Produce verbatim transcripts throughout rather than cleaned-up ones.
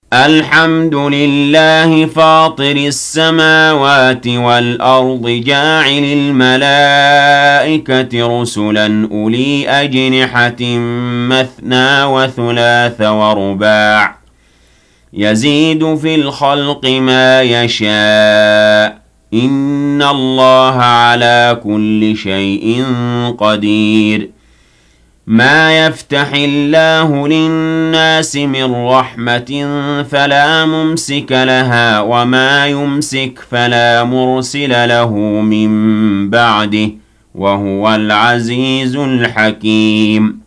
الحمد لله فاطر السماوات والأرض جاعل الملائكة رسلا أولي أجنحة مثنى وثلاث ورباع يزيد في الخلق ما يشاء إن الله على كل شيء قدير ما يفتح الله للناس من رحمة فلا ممسك لها وما يمسك فلا مرسل له من بعده وهو العزيز الحكيم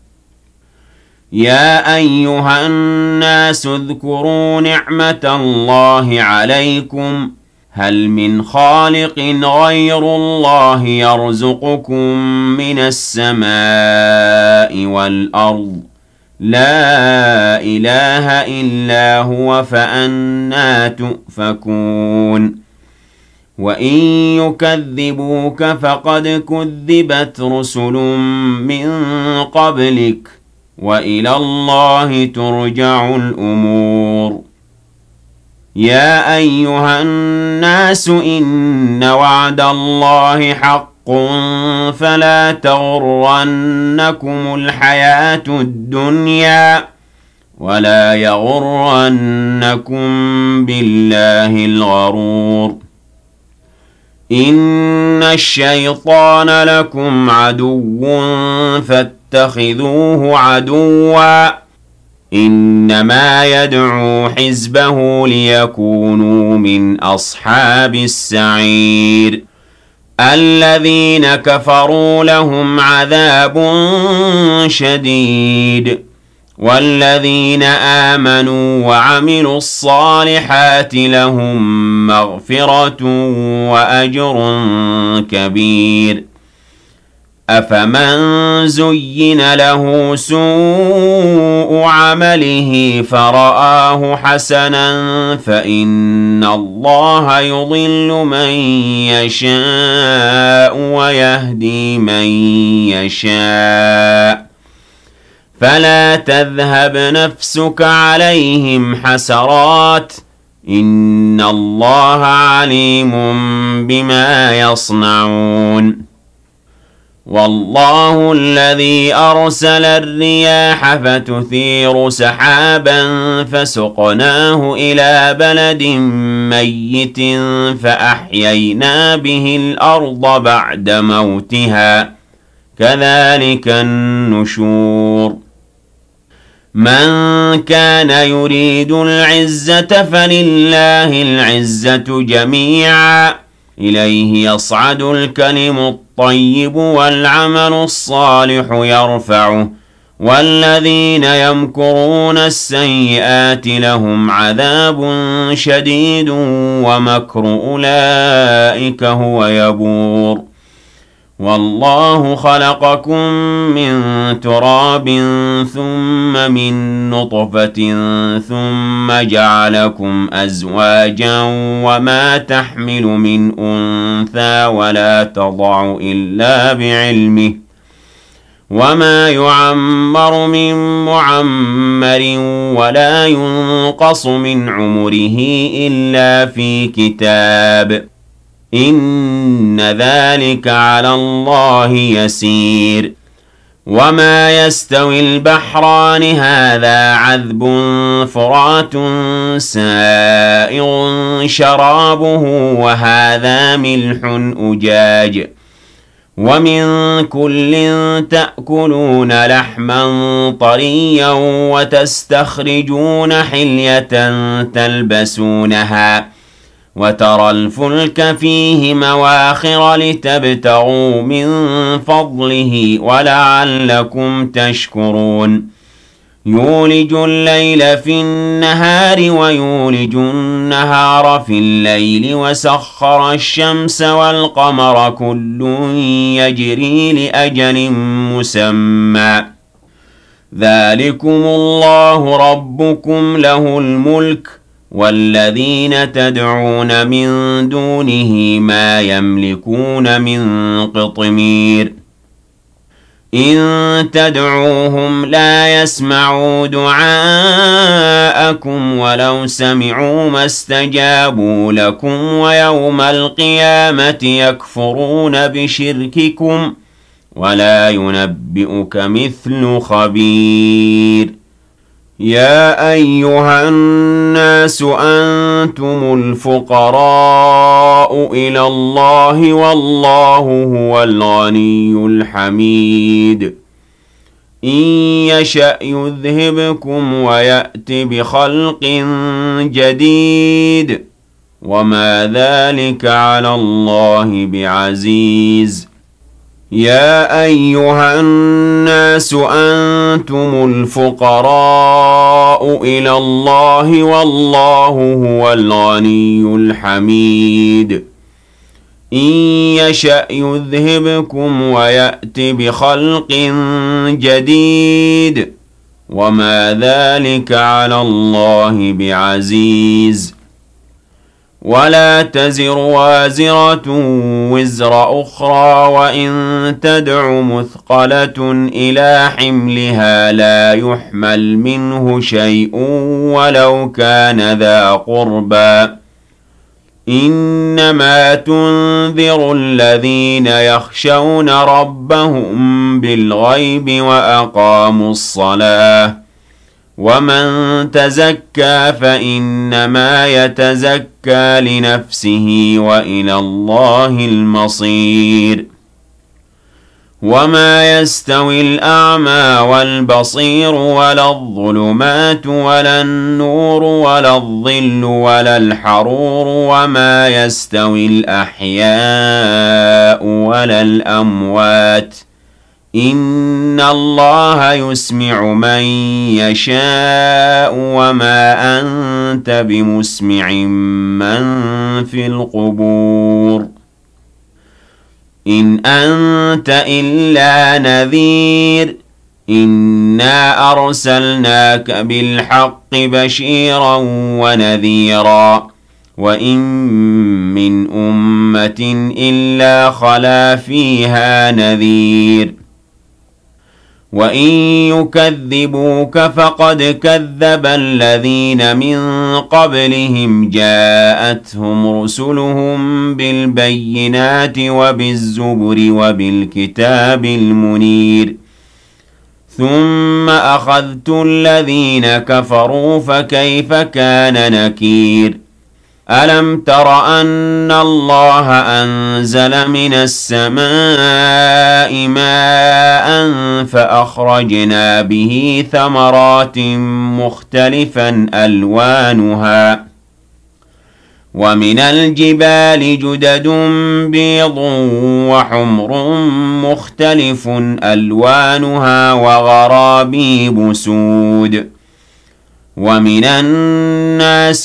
يا أيها الناس اذكروا نعمة الله عليكم هل من خالق غير الله يرزقكم من السماء والأرض لا إله إلا هو فأنا تؤفكون وإن يكذبوك فقد كذبت رسل من قبلك وإلى الله ترجع الأمور يا أيها الناس إن وعد الله حق فلا تغرنكم الحياة الدنيا ولا يغرنكم بالله الغرور إن الشيطان لكم عدو فاتخذوه عدوا إنما يدعو حزبه ليكونوا من أصحاب السعير الذين كفروا لهم عذاب شديد والذين آمنوا وعملوا الصالحات لهم مغفرة وأجر كبير أفمن زين له سوء عمله فرآه حسنا فإن الله يضل من يشاء ويهدي من يشاء فلا تذهب نفسك عليهم حسرات إن الله عليم بما يصنعون والله الذي أرسل الرياح فتثير سحابا فسقناه إلى بلد ميت فأحيينا به الأرض بعد موتها كذلك النشور من كان يريد العزة فلله العزة جميعا إليه يصعد الكلم الطيب والعمل الصالح يرفعه والذين يمكرون السيئات لهم عذاب شديد ومكر أولئك هو يبور والله خلقكم من تراب ثم من نطفة ثم جعلكم أزواجا وما تحمل من أنثى ولا تضع إلا بعلمه وما يعمر من معمر ولا ينقص من عمره إلا في كتاب إن ذلك على الله يسير وما يستوي البحران هذا عذب فرات سائغ شرابه وهذا ملح أجاج ومن كل تأكلون لحما طريا وتستخرجون حلية تلبسونها وترى الفلك فيه مواخر لتبتغوا من فضله ولعلكم تشكرون يولج الليل في النهار ويولج النهار في الليل وسخر الشمس والقمر كل يجري لأجل مسمى ذلكم الله ربكم له الملك والذين تدعون من دونه ما يملكون من قطمير إن تدعوهم لا يسمعوا دعاءكم ولو سمعوا ما استجابوا لكم ويوم القيامة يكفرون بشرككم ولا ينبئك مثل خبير. يا أيها الناس أنتم الفقراء إلى الله والله هو الغني الحميد. إن يشأ يذهبكم ويأت بخلق جديد وما ذلك على الله بعزيز. يا أيها الناس أنتم الفقراء إلى الله والله هو الغني الحميد. إن يشأ يذهبكم ويأت بخلق جديد وما ذلك على الله بعزيز. ولا تزر وازرة وزر أخرى وإن تدع مثقلة إلى حملها لا يحمل منه شيء ولو كان ذا قربى. إنما تنذر الذين يخشون ربهم بالغيب وأقاموا الصلاة ومن تزكى فإنما يتزكى لنفسه وإلى الله المصير. وما يستوي الأعمى والبصير ولا الظلمات ولا النور ولا الظل ولا الحرور وما يستوي الأحياء ولا الأموات إن الله يسمع من يشاء وما أنت بمسمع من في القبور إن أنت إلا نذير. إنا أرسلناك بالحق بشيرا ونذيرا وإن من أمة إلا خلا فيها نذير. وإن يكذبوك فقد كذب الذين من قبلهم جاءتهم رسلهم بالبينات وبالزبر وبالكتاب المنير ثم أخذت الذين كفروا فكيف كان نكير. ألم تر أن الله أنزل من السماء ماء فأخرجنا به ثمرات مختلفا ألوانها ومن الجبال جدد بيض وحمر مختلف ألوانها وغرابيب سود ومن الناس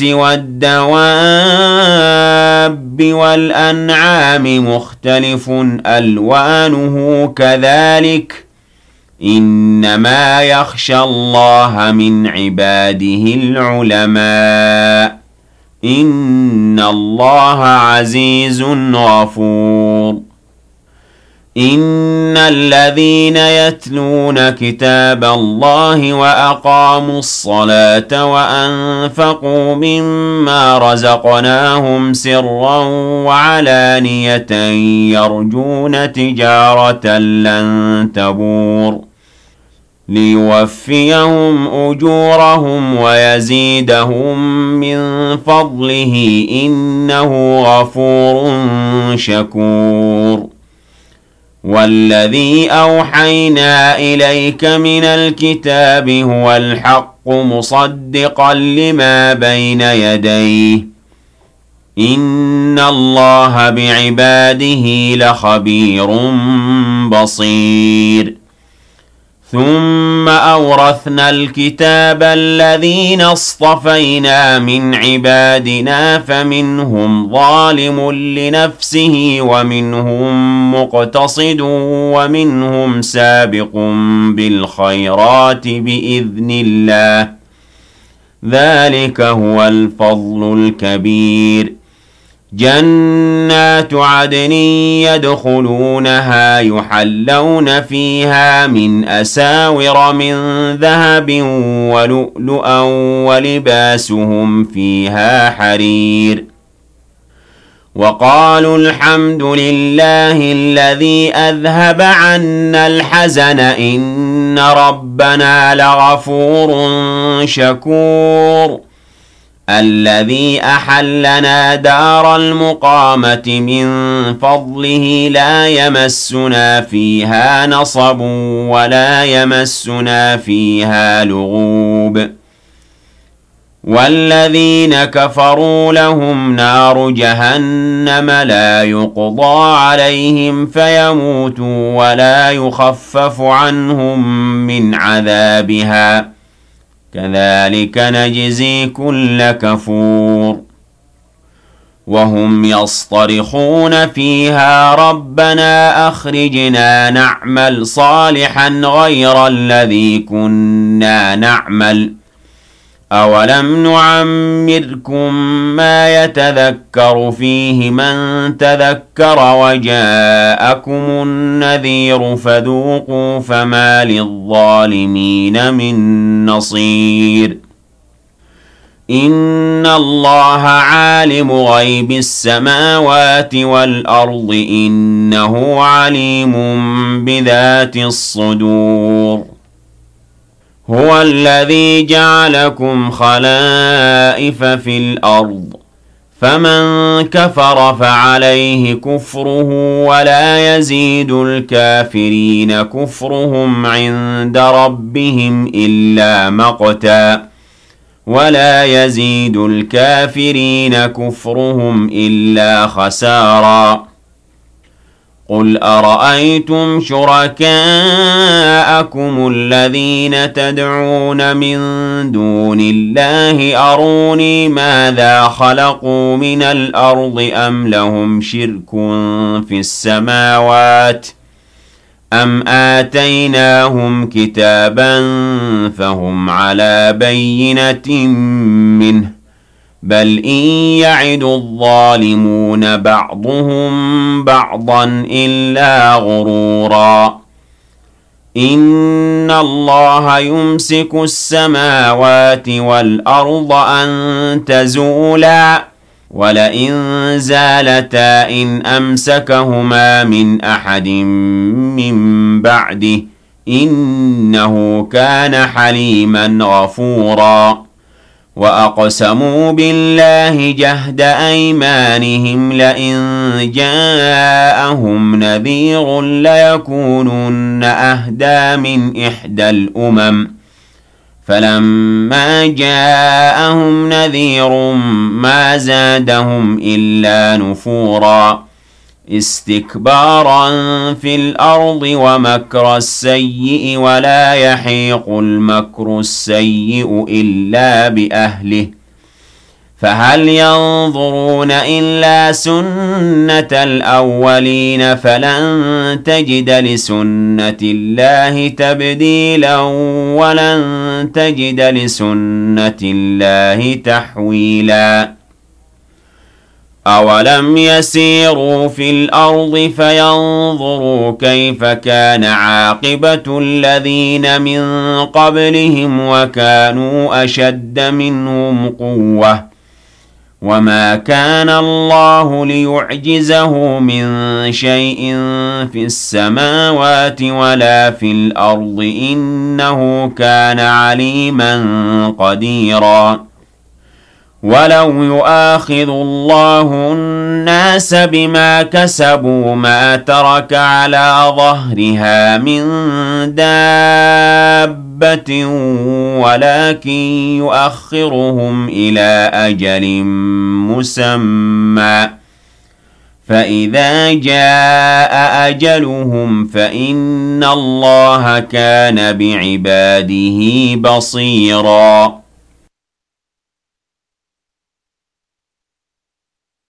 والدواب والأنعام مختلف ألوانه كذلك إنما يخشى الله من عباده العلماء إن الله عزيز غفور. إن الذين يتلون كتاب الله وأقاموا الصلاة وأنفقوا مما رزقناهم سرا وعلانية يرجون تجارة لن تبور ليوفيهم أجورهم ويزيدهم من فضله إنه غفور شكور. والذي أوحينا إليك من الكتاب هو الحق مصدقا لما بين يديه إن الله بعباده لخبير بصير. ثم أورثنا الكتاب الذين اصطفينا من عبادنا فمنهم ظالم لنفسه ومنهم مقتصد ومنهم سابق بالخيرات بإذن الله ذلك هو الفضل الكبير. جنات عدن يدخلونها يحلون فيها من أساور من ذهب ولؤلؤا ولباسهم فيها حرير وقالوا الحمد لله الذي أذهب عنا الحزن إن ربنا لغفور شكور الذي أحلنا دار المقامة من فضله لا يمسنا فيها نصب ولا يمسنا فيها لغوب والذين كفروا لهم نار جهنم لا يقضى عليهم فيموتوا ولا يخفف عنهم من عذابها كذلك نجزي كل كفور وهم يصطرخون فيها ربنا أخرجنا نعمل صالحا غير الذي كنا نعمل أولم نعمركم ما يتذكر فيه من تذكر وجاءكم النذير فذوقوا فما للظالمين من نصير إن الله عالم غيب السماوات والأرض إنه عليم بذات الصدور هو الذي جعلكم خلائف في الأرض فمن كفر فعليه كفره ولا يزيد الكافرين كفرهم عند ربهم إلا مقتا ولا يزيد الكافرين كفرهم إلا خسارا قل أرأيتم شركاءكم الذين تدعون من دون الله أروني ماذا خلقوا من الأرض أم لهم شرك في السماوات أم آتيناهم كتابا فهم على بينة منه بل إن يعد الظالمون بعضهم بعضا إلا غرورا إن الله يمسك السماوات والأرض أن تزولا ولئن زالتا إن أمسكهما من أحد من بعده إنه كان حليما غفورا وأقسموا بالله جهد أيمانهم لئن جاءهم نذير ليكونن أهدى من إحدى الأمم فلما جاءهم نذير ما زادهم إلا نفورا استكبارا في الأرض ومكر السيء ولا يحيق المكر السيء إلا بأهله فهل ينظرون إلا سنة الأولين فلن تجد لسنة الله تبديلا ولن تجد لسنة الله تحويلا أولم يسيروا في الأرض فينظروا كيف كان عاقبة الذين من قبلهم وكانوا أشد منهم قوة وما كان الله ليعجزه من شيء في السماوات ولا في الأرض إنه كان عليما قديرا ولو يؤاخذ الله الناس بما كسبوا ما ترك على ظهرها من دابة ولكن يؤخرهم إلى أجل مسمى فإذا جاء أجلهم فإن الله كان بعباده بصيراً